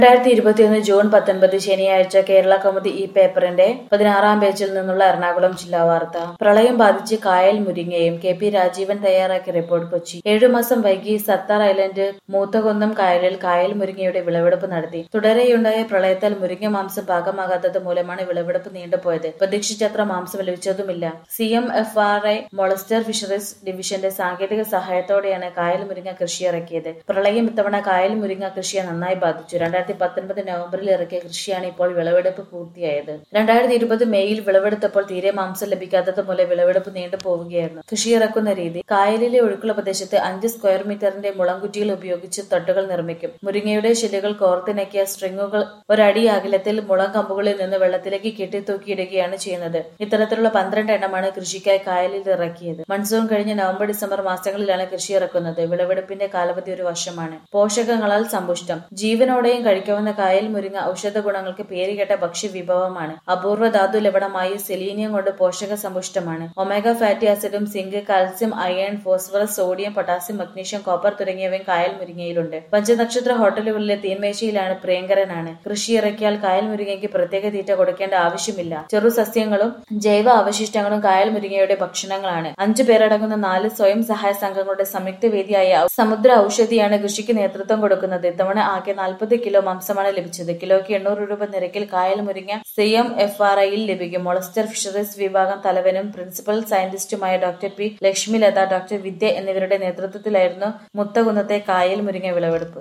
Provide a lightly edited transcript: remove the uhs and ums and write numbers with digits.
2021 June 19 ശനിയാഴ്ച കേരള കൗമുദി ഈ പേപ്പറിന്റെ 16-ാം പേജിൽ നിന്നുള്ള എറണാകുളം ജില്ലാ വാർത്ത. പ്രളയം ബാധിച്ച് കായൽ മുരിങ്ങയും. കെ.പി. രാജീവൻ തയ്യാറാക്കിയ റിപ്പോർട്ട്. കൊച്ചി. 7 മാസം വൈകി സത്താർ ഐലൻഡ് മൂത്തകുന്നം കായലിൽ കായൽ മുരിങ്ങയുടെ വിളവെടുപ്പ് നടത്തി. തുടരെയുണ്ടായ പ്രളയത്താൽ മുരിങ്ങ മാംസം പാകമാകാത്തത് മൂലമാണ് വിളവെടുപ്പ് നീണ്ടുപോയത്. പ്രതീക്ഷിച്ചത്ര മാംസം ലഭിച്ചതുമില്ല. CMFRI മോളസ്റ്റർ ഫിഷറീസ് ഡിവിഷന്റെ സാങ്കേതിക സഹായത്തോടെയാണ് കായൽ മുരിങ്ങ കൃഷിയിറക്കിയത്. പ്രളയം ഇത്തവണ കായൽ മുരിങ്ങ കൃഷിയെ നന്നായി ബാധിച്ചു. 2019 നവംബറിൽ ഇറക്കിയ കൃഷിയാണ് ഇപ്പോൾ വിളവെടുപ്പ് പൂർത്തിയായത്. 2020 മെയ്യിൽ വിളവെടുത്തപ്പോൾ തീരെ മാംസം ലഭിക്കാത്തത് മൂലം വിളവെടുപ്പ് നീണ്ടുപോവുകയായിരുന്നു. കൃഷിയിറക്കുന്ന രീതി: കായലിലെ ഒഴുക്കുള്ള പ്രദേശത്ത് 5 സ്ക്വയർ മീറ്ററിന്റെ മുളംകുറ്റികൾ ഉപയോഗിച്ച് തട്ടുകൾ നിർമ്മിക്കും. മുരിങ്ങയുടെ ശിലകൾ കോർത്തിണക്കിയ സ്ട്രിങ്ങുകൾ ഒരടി അകലത്തിൽ മുളം കമ്പുകളിൽ നിന്ന് വെള്ളത്തിലേക്ക് കെട്ടിത്തൂക്കിയിടുകയാണ് ചെയ്യുന്നത്. ഇത്തരത്തിലുള്ള 12 എണ്ണമാണ് കൃഷിക്കായി കായലിൽ ഇറക്കിയത്. മൺസൂൺ കഴിഞ്ഞ് നവംബർ ഡിസംബർ മാസങ്ങളിലാണ് കൃഷി ഇറക്കുന്നത്. വിളവെടുപ്പിന്റെ കാലാവധി 1 വർഷമാണ്. പോഷകങ്ങളാൽ സമ്പുഷ്ടം. ജീവനോടെയും കഴിക്കാവുന്ന കായൽ മുരിങ്ങ ഔഷധ ഗുണങ്ങൾക്ക് പേരുകേട്ട ഭക്ഷ്യവിഭവമാണ്. അപൂർവ ധാതു ലവണമായ സെലീനിയം കൊണ്ട് പോഷക സമ്പുഷ്ടമാണ്. ഒമേഗ ഫാറ്റി ആസിഡും zinc, calcium, iron, phosphorus, sodium, potassium, magnesium, copper തുടങ്ങിയവയും കായൽ മുരിങ്ങയിലുണ്ട്. പഞ്ചനക്ഷത്ര ഹോട്ടലുകളിലെ തീൻമേശയിലാണ് പ്രിയങ്കരനാണ്. കൃഷി ഇറക്കിയാൽ കായൽ മുരിങ്ങയ്ക്ക് പ്രത്യേക തീറ്റ കൊടുക്കേണ്ട ആവശ്യമില്ല. ചെറു സസ്യങ്ങളും ജൈവ അവശിഷ്ടങ്ങളും കായൽ മുരിങ്ങയുടെ ഭക്ഷണങ്ങളാണ്. 5 പേരടങ്ങുന്ന 4 സ്വയം സഹായ സംഘങ്ങളുടെ സംയുക്ത വേദിയായ സമുദ്ര ഔഷധിയാണ് കൃഷിക്ക് നേതൃത്വം കൊടുക്കുന്നത്. ഇത്തവണ ആകെ 40 കിലോ മാംസമാണ് ലഭിച്ചത്. കിലോയ്ക്ക് 800 രൂപ നിരക്കിൽ കായൽ മുരിങ്ങ CMFRIയിൽ ലഭിക്കും. മോളസ്റ്റർ ഫിഷറീസ് വിഭാഗം തലവനും പ്രിൻസിപ്പൽ സയന്റിസ്റ്റുമായ doctor P. Lakshmilatha, doctor Vidya എന്നിവരുടെ നേതൃത്വത്തിലായിരുന്നു മുത്തകുന്നത്തെ കായൽ മുരിങ്ങ വിളവെടുപ്പ്.